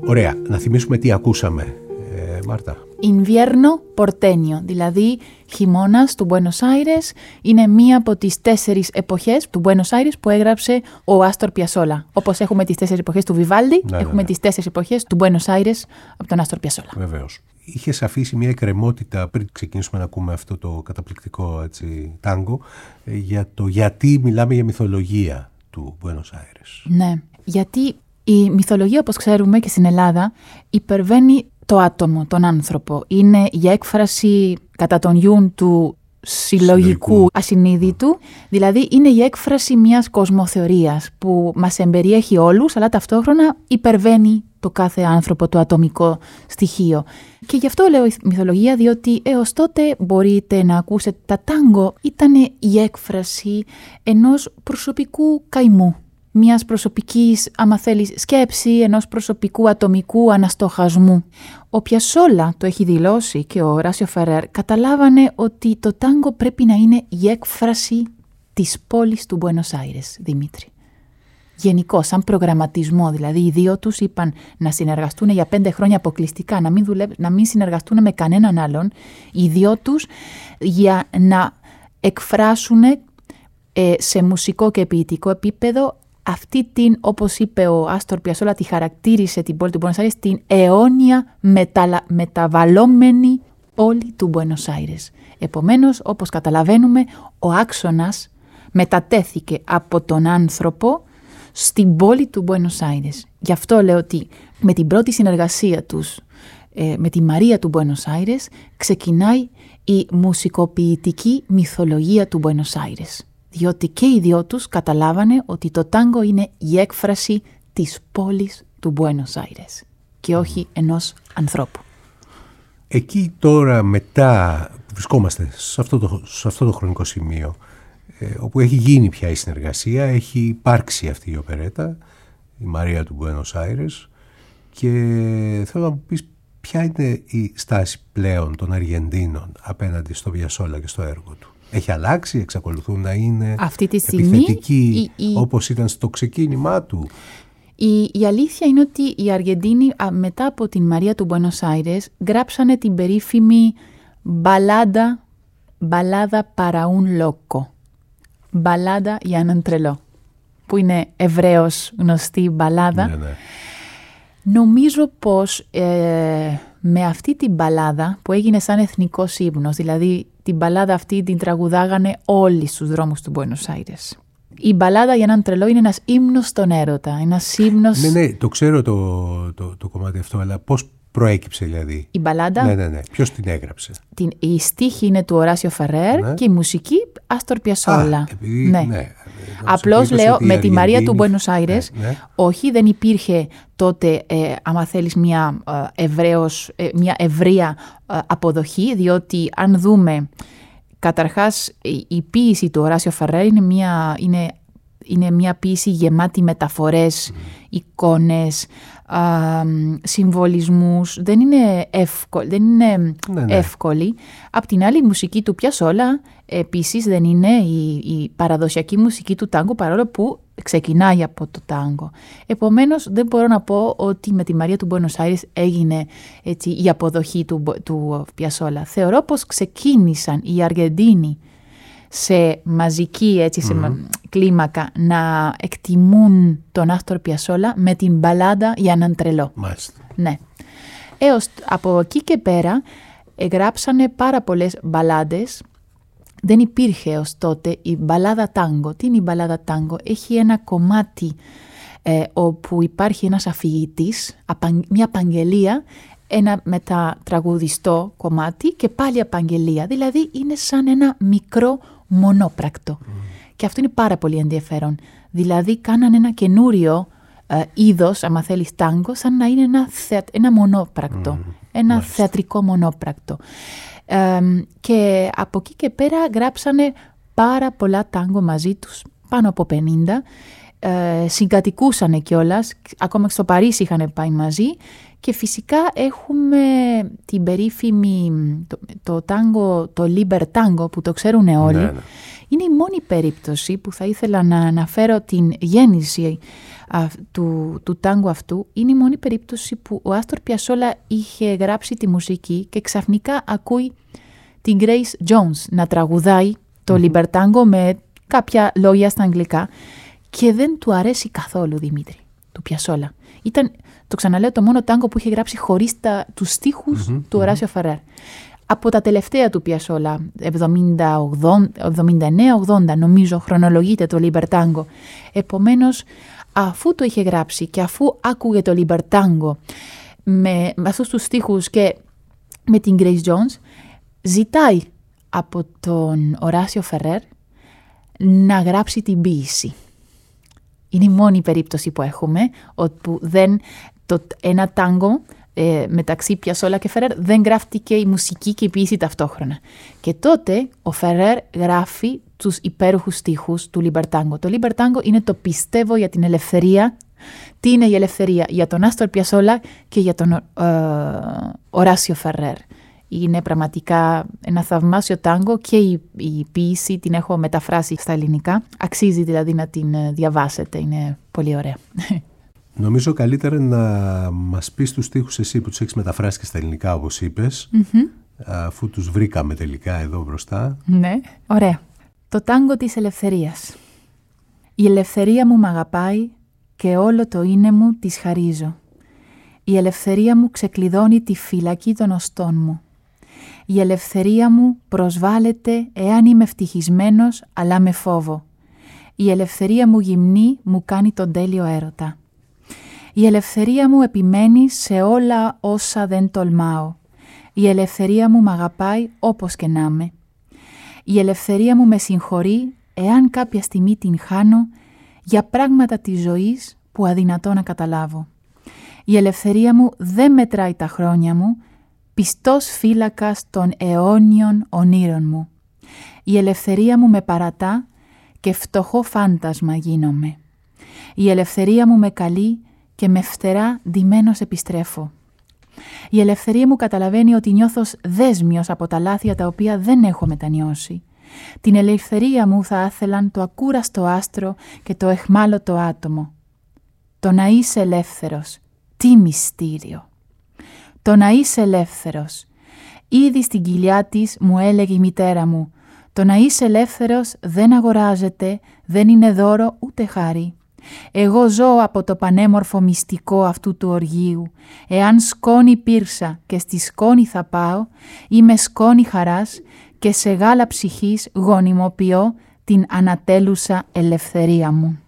Ωραία, να θυμίσουμε τι ακούσαμε, Μάρτα. Invierno porteño, δηλαδή χειμώνας του Buenos Aires, είναι μία από τις 4 εποχές του Buenos Aires που έγραψε ο Άστορ Πιασόλα. Όπως έχουμε τις 4 εποχές του Βιβάλντι, έχουμε τις 4 εποχές του Buenos Aires από τον Άστορ Πιασόλα. Βεβαίως. Είχες αφήσει μια εκκρεμότητα πριν ξεκινήσουμε να ακούμε αυτό το καταπληκτικό τάγκο για το γιατί μιλάμε για μυθολογία του Buenos Aires. Ναι, γιατί η μυθολογία, όπως ξέρουμε και στην Ελλάδα, υπερβαίνει το άτομο, τον άνθρωπο. Είναι η έκφραση κατά τον Ιούν του συλλογικού ασυνείδητου, δηλαδή είναι η έκφραση μιας κοσμοθεωρίας που μας εμπεριέχει όλους, αλλά ταυτόχρονα υπερβαίνει το κάθε άνθρωπο, το ατομικό στοιχείο. Και γι' αυτό λέω η μυθολογία, διότι έως τότε μπορείτε να ακούσετε τα τάγκο ήταν η έκφραση ενός προσωπικού καημού. Μιας προσωπικής, άμα θέλεις, σκέψη, ενός προσωπικού ατομικού αναστοχασμού. Ο Πιασόλα το έχει δηλώσει και ο Οράσιο Φερέρ καταλάβανε ότι το τάγκο πρέπει να είναι η έκφραση της πόλης του Buenos Aires, Δημήτρη. Γενικώς, σαν προγραμματισμό, δηλαδή οι δύο τους είπαν να συνεργαστούν για 5 χρόνια αποκλειστικά, να μην συνεργαστούν με κανέναν άλλον, οι δύο τους για να εκφράσουν σε μουσικό και ποιητικό επίπεδο αυτή την, όπως είπε ο Άστορ Πιασόλα, τη χαρακτήρισε την πόλη του Buenos Aires, την αιώνια μεταβαλλόμενη πόλη του Buenos Aires. Επομένως, όπως καταλαβαίνουμε, ο άξονας μετατέθηκε από τον άνθρωπο στην πόλη του Buenos Aires. Γι' αυτό λέω ότι με την πρώτη συνεργασία τους με τη Μαρία του Buenos Aires ξεκινάει η μουσικοποιητική μυθολογία του Buenos Aires. Διότι και οι δυο τους καταλάβανε ότι το τάγκο είναι η έκφραση της πόλης του Buenos Aires και όχι ενός ανθρώπου. Εκεί τώρα μετά βρισκόμαστε σε αυτό το χρονικό σημείο όπου έχει γίνει πια η συνεργασία, έχει υπάρξει αυτή η οπερέτα, η Μαρία του Buenos Aires, και θέλω να μου πεις ποια είναι η στάση πλέον των Αργεντίνων απέναντι στο Πιασόλα και στο έργο του. Έχει αλλάξει, εξακολουθούν να είναι αυτή τη στιγμή, επιθετικοί όπως ήταν στο ξεκίνημά του? Η αλήθεια είναι ότι οι Αργεντίνοι μετά από την Μαρία του Buenos Aires γράψανε την περίφημη μπαλάδα para un loco. Μπαλάδα για έναν τρελό, που είναι ευρέως γνωστή μπαλάδα. Ναι. Νομίζω πως με αυτή την μπαλάδα που έγινε σαν εθνικός ύμνος, δηλαδή την μπαλάδα αυτή την τραγουδάγανε όλοι στους δρόμους του Buenos Aires. Η μπαλάδα για έναν τρελό είναι ένας ύμνος στον έρωτα, ένας ύμνος... Ναι, το ξέρω το κομμάτι αυτό, αλλά πώς προέκυψε δηλαδή? Η μπαλάδα... Ναι. Ποιος την έγραψε? Η στίχη είναι του Οράσιο Φερέρ, ναι, και η μουσική Άστορ Πιασόλα. Ναι. Απλώς λέω, με τη Μαρία του Buenos Aires, όχι, δεν υπήρχε τότε, άμα θέλεις, μια ευρεία αποδοχή, διότι αν δούμε, καταρχάς η ποίηση του Οράσιο Φερέρ είναι μια ποίηση γεμάτη μεταφορές, εικόνες, συμβολισμούς, δεν είναι εύκολη. Απ' την άλλη, η μουσική του Πιασόλα επίσης δεν είναι η παραδοσιακή μουσική του τάγκο, παρόλο που ξεκινάει από το τάγκο. Επομένως, δεν μπορώ να πω ότι με τη Μαρία του Buenos Aires έγινε έτσι η αποδοχή του Πιασόλα. Θεωρώ πως ξεκίνησαν οι Αργεντίνοι σε μαζική σε κλίμακα να εκτιμούν τον Άστορ Πιασόλα με την μπαλάδα για έναν τρελό. Μάλιστα. Ναι. Έως από εκεί και πέρα γράψανε πάρα πολλές μπαλάντες. Δεν υπήρχε ως τότε η μπαλάδα τάγκο. Τι είναι η μπαλάδα τάγκο? Έχει ένα κομμάτι όπου υπάρχει ένας αφηγητής, μια απαγγελία, ένα μετατραγουδιστό κομμάτι και πάλι απαγγελία. Δηλαδή είναι σαν ένα μικρό μονόπρακτο. Και αυτό είναι πάρα πολύ ενδιαφέρον. Δηλαδή κάνανε ένα καινούριο είδος, άμα θέλεις, τάγκο, σαν να είναι ένα μονόπρακτο. Ένα θεατρικό μονόπρακτο. Και από εκεί και πέρα γράψανε πάρα πολλά τάγκο μαζί τους, πάνω από 50. Συγκατοικούσανε κιόλας, ακόμα και στο Παρίσι είχαν πάει μαζί. Και φυσικά έχουμε την περίφημη, το τάγκο, το Liber Tango, που το ξέρουν όλοι. Ναι. Είναι η μόνη περίπτωση που θα ήθελα να αναφέρω την γέννηση του τάγκο αυτού. Είναι η μόνη περίπτωση που ο Άστορ Πιασόλα είχε γράψει τη μουσική και ξαφνικά ακούει την Grace Jones να τραγουδάει το Λιμπερτάγκο με κάποια λόγια στα αγγλικά και δεν του αρέσει καθόλου, Δημήτρη, του Πιασόλα. Ήταν, το ξαναλέω, το μόνο τάγκο που είχε γράψει χωρίς τους στίχους του Οράσιο Φερέρ. Από τα τελευταία του Πιασόλα, 79-80 νομίζω χρονολογείται το Λιμπερτάγκο. Επομένως, αφού το είχε γράψει και αφού άκουγε το Λιμπερτάγκο με αυτούς τους στίχους και με την Grace Jones, ζητάει από τον Οράσιο Φερέρ να γράψει την ποίηση. Είναι η μόνη περίπτωση που έχουμε όπου ένα τάγκο μεταξύ Πιασόλα και Φερέρ δεν γράφτηκε η μουσική και η ποίηση ταυτόχρονα. Και τότε ο Φερέρ γράφει τους υπέροχους στίχους του Λιμπερτάγκο. Το Λιμπερτάγκο είναι το πιστεύω για την ελευθερία. Τι είναι η ελευθερία για τον Άστορ Πιασόλα και για τον Οράσιο Φερέρ. Είναι πραγματικά ένα θαυμάσιο τάγκο και η ποίηση την έχω μεταφράσει στα ελληνικά. Αξίζει δηλαδή να την διαβάσετε, είναι πολύ ωραία. Νομίζω καλύτερα να μας πεις τους στίχους εσύ που τους έχεις μεταφράσει και στα ελληνικά όπως είπες, αφού τους βρήκαμε τελικά εδώ μπροστά. Ναι, ωραία. Το τάγκο της ελευθερίας. Η ελευθερία μου μ' αγαπάει και όλο το είναι μου της χαρίζω. Η ελευθερία μου ξεκλειδώνει τη φυλακή των οστών μου. Η ελευθερία μου προσβάλλεται εάν είμαι ευτυχισμένος αλλά με φόβο. Η ελευθερία μου γυμνή μου κάνει τον τέλειο έρωτα. Η ελευθερία μου επιμένει σε όλα όσα δεν τολμάω. Η ελευθερία μου μ' αγαπάει όπως και να είμαι. Η ελευθερία μου με συγχωρεί εάν κάποια στιγμή την χάνω για πράγματα της ζωής που αδυνατό να καταλάβω. Η ελευθερία μου δεν μετράει τα χρόνια μου, πιστός φύλακας των αιώνιων ονείρων μου. Η ελευθερία μου με παρατά και φτωχό φάντασμα γίνομαι. Η ελευθερία μου με καλεί και με φτερά ντυμένος επιστρέφω. Η ελευθερία μου καταλαβαίνει ότι νιώθω δέσμιος από τα λάθη τα οποία δεν έχω μετανιώσει. Την ελευθερία μου θα άθελαν το ακούραστο άστρο και το εχμάλωτο άτομο. Το να είσαι ελεύθερος, τι μυστήριο. Το να είσαι ελεύθερος. Ήδη στην κοιλιά της μου έλεγε η μητέρα μου, το να είσαι ελεύθερος δεν αγοράζεται, δεν είναι δώρο ούτε χάρη. Εγώ ζω από το πανέμορφο μυστικό αυτού του οργείου. Εάν σκόνη πήρσα και στη σκόνη θα πάω, είμαι σκόνη χαράς και σε γάλα ψυχής γονιμοποιώ την ανατέλουσα ελευθερία μου.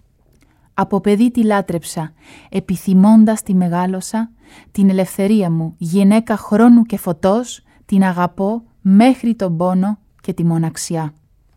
Από παιδί τη λάτρεψα, επιθυμώντας τη μεγάλωσα, την ελευθερία μου, γυναίκα χρόνου και φωτός, την αγαπώ μέχρι τον πόνο και τη μοναξιά.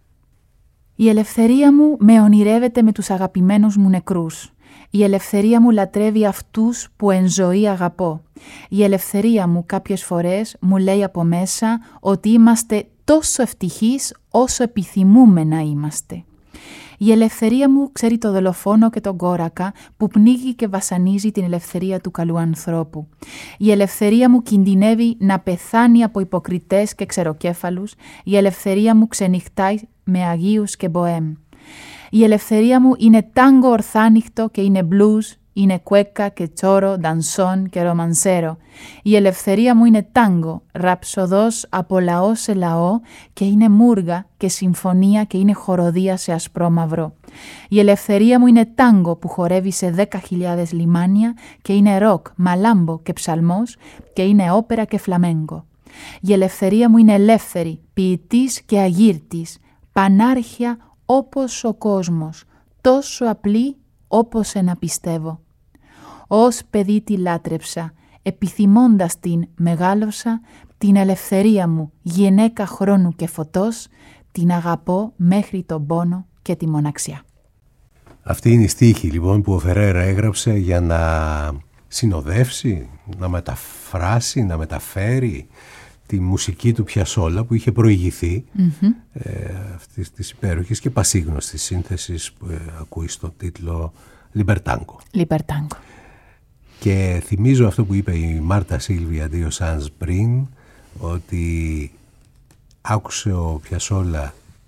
Η ελευθερία μου με ονειρεύεται με τους αγαπημένους μου νεκρούς. Η ελευθερία μου λατρεύει αυτούς που εν ζωή αγαπώ. Η ελευθερία μου κάποιες φορές μου λέει από μέσα ότι είμαστε τόσο ευτυχείς όσο επιθυμούμε να είμαστε. Η ελευθερία μου ξέρει το δολοφόνο και τον κόρακα που πνίγει και βασανίζει την ελευθερία του καλού ανθρώπου. Η ελευθερία μου κινδυνεύει να πεθάνει από υποκριτές και ξεροκέφαλους. Η ελευθερία μου ξενυχτάει με αγίους και μποέμ. Η ελευθερία μου είναι τάγκο ορθάνυχτο και είναι μπλουζ, είναι κουέκα και τσόρο, ντανσόν και ρομανσέρο. Η ελευθερία μου είναι τάγκο, ραψοδός από λαό σε λαό και είναι μούργα και συμφωνία και είναι χοροδία σε ασπρό μαυρό. Η ελευθερία μου είναι τάγκο που χορεύει σε 10.000 λιμάνια και είναι ροκ, μαλάμπο και ψαλμός και είναι όπερα και φλαμέγκο. Η ελευθερία μου είναι ελεύθερη, ποιητής και αγύρτης, πανάρχια όπως ο κόσμος, τόσο απλή όπως ένα πιστεύω. Ως παιδί τη λάτρεψα, επιθυμώντας την μεγάλωσα, την ελευθερία μου, γυναίκα χρόνου και φωτός, την αγαπώ μέχρι τον πόνο και τη μοναξιά. Αυτή είναι η στίχη λοιπόν που ο Φερέρα έγραψε για να συνοδεύσει, να μεταφράσει, να μεταφέρει τη μουσική του Πιασόλα που είχε προηγηθεί αυτής της υπέροχης και πασίγνωστης σύνθεσης που ακούει στο τίτλο Λιμπερτάγκο. Λιμπερτάγκο. Και θυμίζω αυτό που είπε η Μάρτα Σίλβια Ντίο Σάνς πριν, ότι άκουσε ο Πιασόλα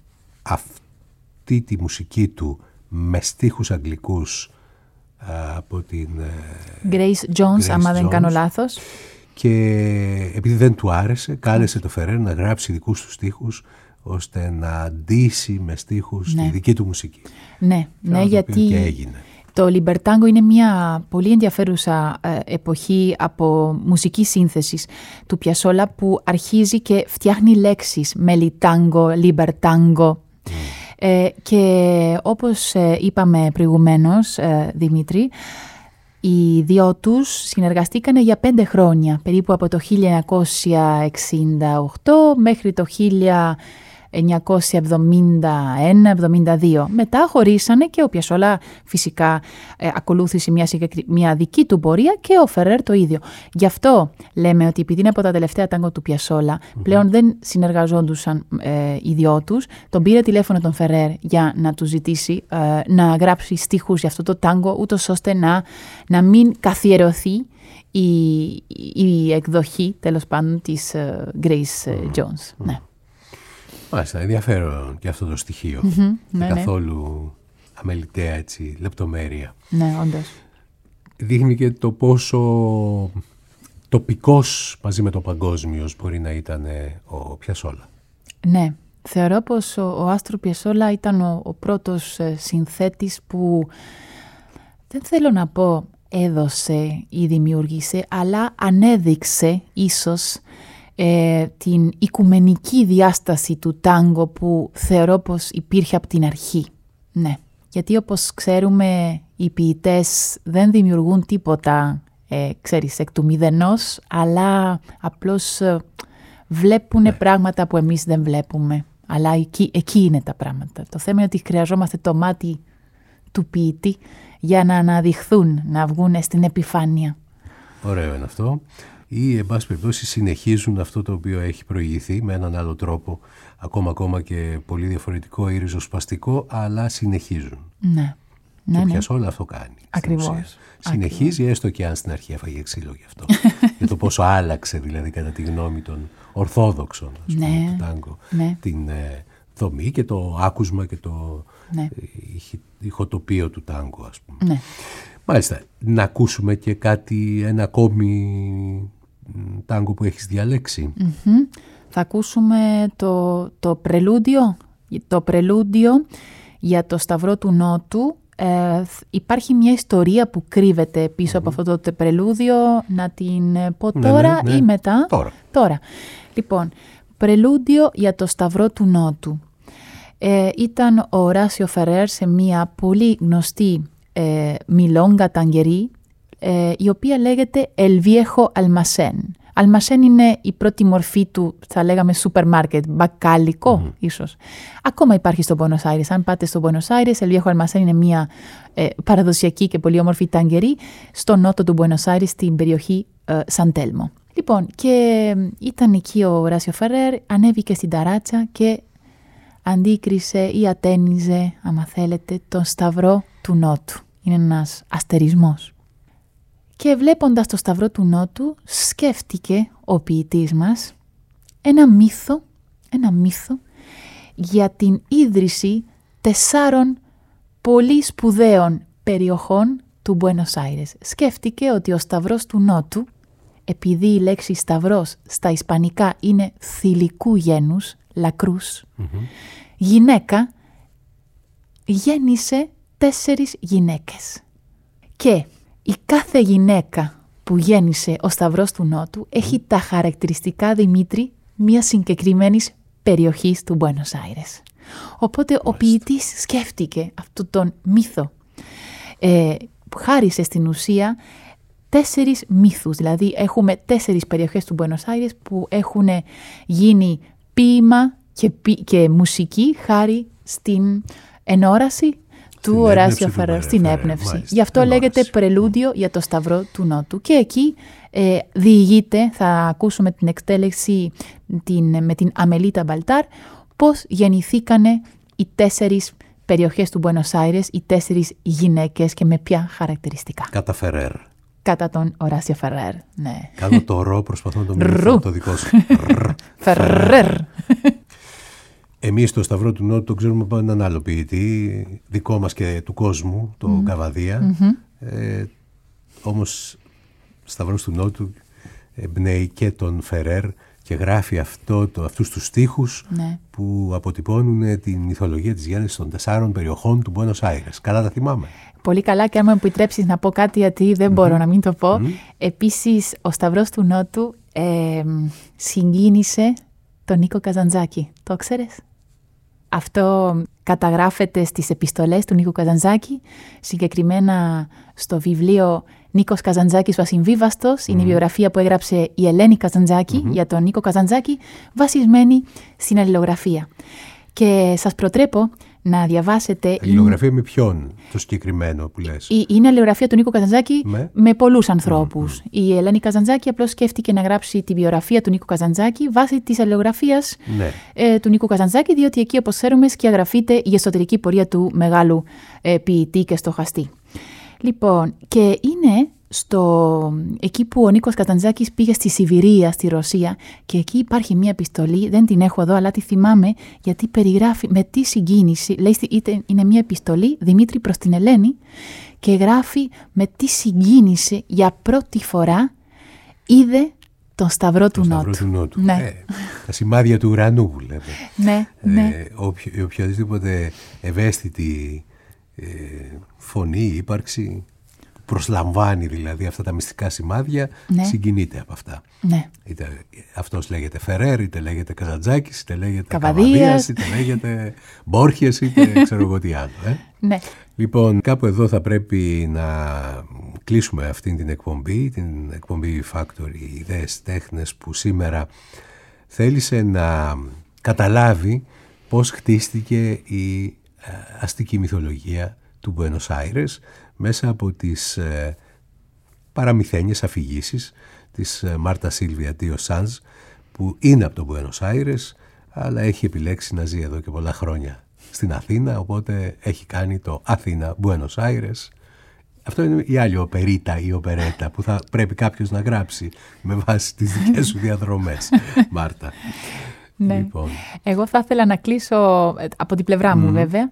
αυτή τη μουσική του με στίχους αγγλικούς από την Grace Jones, άμα δεν κάνω λάθος. Και επειδή δεν του άρεσε, κάλεσε το Φερέρ να γράψει δικούς του στίχους, ώστε να αντίσει με στίχους τη δική του μουσική. Ναι, γιατί και έγινε. Το Libertango είναι μια πολύ ενδιαφέρουσα εποχή από μουσική σύνθεσης του Πιασόλα, που αρχίζει και φτιάχνει λέξεις, Melittango, Libertango. Και όπως είπαμε προηγουμένως, Δημήτρη, οι δύο τους συνεργαστήκανε για 5 χρόνια, περίπου από το 1968 μέχρι το 1971-72. Μετά χωρίσανε και ο Πιασόλα φυσικά ακολούθησε μια δική του πορεία και ο Φερέρ το ίδιο. Γι' αυτό λέμε ότι επειδή είναι από τα τελευταία τάγκο του Πιασόλα, πλέον δεν συνεργαζόντουσαν οι δυο τους. Τον πήρε τηλέφωνο τον Φερέρ για να του ζητήσει να γράψει στίχους για αυτό το τάγκο, ούτως ώστε να μην καθιερωθεί η εκδοχή, τέλος πάντων, της Grace Jones. Ναι. Μάλιστα, ενδιαφέρον και αυτό το στοιχείο. Ναι, καθόλου αμεληταία έτσι, λεπτομέρεια. Ναι, όντως. Δείχνει και το πόσο τοπικός μαζί με το παγκόσμιος μπορεί να ήταν ο Πιασόλα. Ναι, θεωρώ πως ο Άστρο Πιασόλα ήταν ο πρώτος συνθέτης που, δεν θέλω να πω έδωσε ή δημιούργησε, αλλά ανέδειξε ίσως την οικουμενική διάσταση του τάγκο που θεωρώ πως υπήρχε από την αρχή. Ναι, γιατί όπως ξέρουμε οι ποιητές δεν δημιουργούν τίποτα, ξέρεις, εκ του μηδενός, αλλά απλώς βλέπουν πράγματα που εμείς δεν βλέπουμε. Αλλά εκεί είναι τα πράγματα. Το θέμα είναι ότι χρειαζόμαστε το μάτι του ποιητή για να αναδειχθούν, να βγουν στην επιφάνεια. Ωραίο είναι αυτό. Ή, εν πάση περιπτώσει, συνεχίζουν αυτό το οποίο έχει προηγηθεί με έναν άλλο τρόπο, ακόμα και πολύ διαφορετικό ή ριζοσπαστικό, αλλά συνεχίζουν. Ναι. Και ο Πιασόλα αυτό κάνει. Ακριβώς. Συνεχίζει, έστω και αν στην αρχή έφαγε ξύλο γι' αυτό. Για το πόσο άλλαξε, δηλαδή, κατά τη γνώμη των ορθόδοξων του τάγκο, την δομή και το άκουσμα και το ηχοτοπίο του τάγκο, ας πούμε. Ναι. Μάλιστα, να ακούσουμε και ένα ακόμη τάγκο που έχεις διαλέξει. Θα ακούσουμε το πρελούντιο για το Σταυρό του Νότου. Υπάρχει μια ιστορία που κρύβεται πίσω από αυτό το πρελούδιο. Να την πω τώρα ή μετά? Τώρα. Λοιπόν, πρελούντιο για το Σταυρό του Νότου. Ήταν ο Οράσιο Φερέρ σε μια πολύ γνωστή μιλόγκα ταγκερή, η οποία λέγεται El Viejo Almacén. Almacén είναι η πρώτη μορφή του, θα λέγαμε, σούπερ μάρκετ, μπακάλικο ίσως. Ακόμα υπάρχει στο Buenos Aires. Αν πάτε στο Buenos Aires, El Viejo Almacén είναι μια παραδοσιακή και πολύ όμορφη ταγκερή στο νότο του Buenos Aires, στην περιοχή Σαν Τέλμο. Λοιπόν, και ήταν εκεί ο Οράσιο Φερέρ, ανέβηκε στην ταράτσα και αντίκρισε ή ατένιζε, άμα θέλετε, τον Σταυρό του Νότου. Είναι ένας αστερισμός. Και βλέποντας το Σταυρό του Νότου, σκέφτηκε ο ποιητής μας ένα μύθο για την ίδρυση 4 πολύ σπουδαίων περιοχών του Buenos Aires. Σκέφτηκε ότι ο Σταυρός του Νότου, επειδή η λέξη σταυρός στα ισπανικά είναι θηλυκού γένους, λακρούς, γυναίκα, γέννησε 4 γυναίκες. Και η κάθε γυναίκα που γέννησε ο Σταυρός του Νότου έχει τα χαρακτηριστικά, Δημήτρη, μια συγκεκριμένης περιοχής του Buenos Aires. Οπότε ο ποιητής σκέφτηκε αυτόν τον μύθο. Χάρισε στην ουσία 4 μύθους. Δηλαδή έχουμε 4 περιοχές του Buenos Aires που έχουν γίνει ποίημα και μουσική χάρη στην ενόραση του Οράσιο Φερέρ, στην έμπνευση. Γι' αυτό λέγεται πρελούντιο για το Σταυρό του Νότου. Και εκεί διηγείται, θα ακούσουμε την εκτέλεση με την Αμελίτα Μπαλτάρ, πώς γεννηθήκανε οι 4 περιοχές του Buenos Aires, οι 4 γυναίκες και με ποια χαρακτηριστικά. Κατά Φερέρ. Κατά τον Οράσιο Φερέρ, ναι. Κάνω το ρο, προσπαθώ να το μιλήσω το δικό σου. Φερέρ. Εμείς το Σταυρό του Νότου τον ξέρουμε από έναν άλλο ποιητή, δικό μας και του κόσμου, το Καβαδία. Όμως Σταυρός του Νότου εμπνέει και τον Φερέρ και γράφει αυτούς τους στίχους που αποτυπώνουν τη μυθολογία της γέννησης των 4 περιοχών του Μπουένος Άιρες. Καλά τα θυμάμαι. Πολύ καλά, και αν μου επιτρέψεις να πω κάτι, γιατί δεν μπορώ να μην το πω. Επίσης, ο Σταυρός του Νότου συγκίνησε τον Νίκο Καζαντζάκη. Το ξέρεις? Αυτό καταγράφεται στις επιστολές του Νίκου Καζαντζάκη, συγκεκριμένα στο βιβλίο Νίκος Καζαντζάκης ο Ασυμβίβαστος. Είναι η βιογραφία που έγραψε η Ελένη Καζαντζάκη για τον Νίκο Καζαντζάκη, βασισμένη στην αλληλογραφία. Και σας προτρέπω να διαβάσετε... Αλληλογραφία με ποιον, το συγκεκριμένο που λες? Είναι αλληλογραφία του Νίκου Καζαντζάκη με πολλούς ανθρώπους. Η Ελένη Καζαντζάκη απλώς σκέφτηκε να γράψει τη βιογραφία του Νίκου Καζαντζάκη βάσει της αλληλογραφίας του Νίκου Καζαντζάκη, διότι εκεί, όπως ξέρουμε, σκιαγραφείται η εσωτερική πορεία του μεγάλου ποιητή και στοχαστή. Λοιπόν, και είναι εκεί που ο Νίκος Καζαντζάκης πήγε στη Σιβηρία, στη Ρωσία, και εκεί υπάρχει μία επιστολή, δεν την έχω εδώ, αλλά τη θυμάμαι, γιατί περιγράφει με τι συγκίνηση, λέει, είναι μία επιστολή, Δημήτρη, προς την Ελένη, και γράφει με τι συγκίνηση για πρώτη φορά είδε τον Σταυρό του Νότου. Ναι. Τα σημάδια του ουρανού που λέμε. Ναι. Οποιαδήποτε ευαίσθητη φωνή, ύπαρξη, προσλαμβάνει δηλαδή αυτά τα μυστικά σημάδια, συγκινείται από αυτά. Είτε αυτός λέγεται Φερέρ, είτε λέγεται Καζαντζάκης, είτε λέγεται Καβαδίας, είτε λέγεται Μπόρχες, είτε ξέρω εγώ τι άλλο. Λοιπόν, κάπου εδώ θα πρέπει να κλείσουμε αυτή την εκπομπή Factory Ιδέες Τέχνες, που σήμερα θέλησε να καταλάβει πώς χτίστηκε η αστική μυθολογία του Μπουένος Άιρες μέσα από τις παραμυθένιες αφηγήσεις της Μάρτα Σίλβια Ντίο Σάνς, που είναι από το Μπουένος Άιρες, αλλά έχει επιλέξει να ζει εδώ και πολλά χρόνια στην Αθήνα, οπότε έχει κάνει το Αθήνα Μπουένος Άιρες. Αυτό είναι η άλλη οπερίτα ή οπερέτα που θα πρέπει κάποιος να γράψει με βάση τις δικές σου διαδρομές, Μάρτα. Λοιπόν. Εγώ θα ήθελα να κλείσω από την πλευρά μου, βέβαια,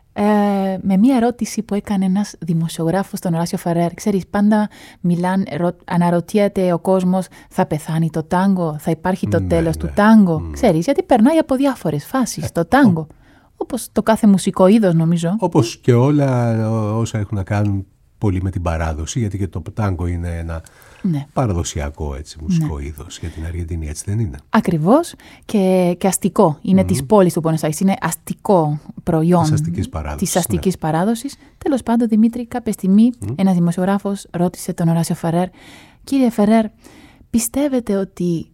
με μία ερώτηση που έκανε ένας δημοσιογράφος, τον Οράσιο Φερέρ. Ξέρεις, πάντα αναρωτιέται ο κόσμος, θα πεθάνει το τάγκο, θα υπάρχει το τέλος του τάγκο. Ξέρεις, γιατί περνάει από διάφορες φάσεις το τάγκο, όπως το κάθε μουσικό είδος, νομίζω. Όπως και όλα όσα έχουν να κάνουν πολύ με την παράδοση, γιατί και το τάγκο είναι ένα παραδοσιακό μουσικό είδος για την Αργεντινή, έτσι δεν είναι? Ακριβώς, και αστικό. Είναι της πόλης του Μπουένος Άιρες, είναι αστικό προϊόν της αστικής παράδοσης. Τέλος πάντων, Δημήτρη, κάποια στιγμή ένας δημοσιογράφος ρώτησε τον Οράσιο Φερέρ, κύριε Φερέρ, πιστεύετε ότι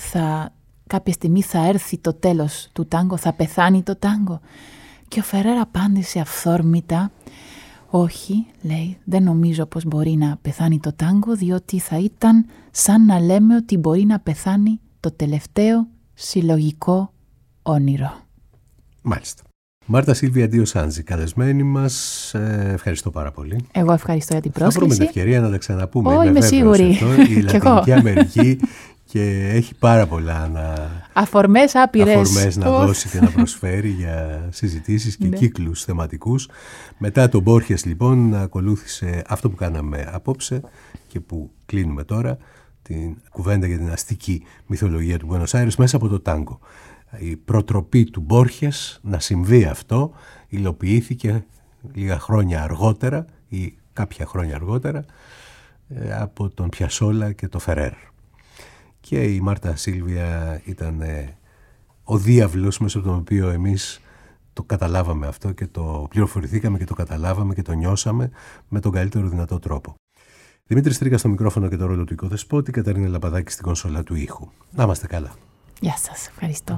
κάποια στιγμή θα έρθει το τέλος του τάγκο, θα πεθάνει το τάγκο? Και ο Φερέρ απάντησε αυθόρμητα, όχι, λέει, δεν νομίζω πως μπορεί να πεθάνει το τάγκο, διότι θα ήταν σαν να λέμε ότι μπορεί να πεθάνει το τελευταίο συλλογικό όνειρο. Μάλιστα. Μάρτα Σίλβια Ντίο Σάνς, καλεσμένη μας, ευχαριστώ πάρα πολύ. Εγώ ευχαριστώ για την πρόσκληση. Θα βρούμε την ευκαιρία να τα ξαναπούμε. Είμαι σίγουρη. Η Λατινική Αμερική και έχει πάρα πολλά αφορμές άπειρες να δώσει και να προσφέρει για συζητήσεις και κύκλους θεματικούς. Μετά τον Μπόρχες, λοιπόν, ακολούθησε αυτό που κάναμε απόψε και που κλείνουμε τώρα, την κουβέντα για την αστική μυθολογία του Μπουένος Άιρες μέσα από το τάγκο. Η προτροπή του Μπόρχες να συμβεί αυτό υλοποιήθηκε λίγα χρόνια αργότερα ή κάποια χρόνια αργότερα από τον Πιασόλα και το Φερέρ. Και η Μάρτα Σίλβια ήταν ο διάβλος μέσα από τον οποίο εμείς το καταλάβαμε αυτό και το πληροφορηθήκαμε και το καταλάβαμε και το νιώσαμε με τον καλύτερο δυνατό τρόπο. Δημήτρης Τρίκας στο μικρόφωνο και το ρόλο του οικοδεσπότη, Κατερίνα Λαπαδάκη στην κονσόλα του ήχου. Να είμαστε καλά. Γεια σας, ευχαριστώ.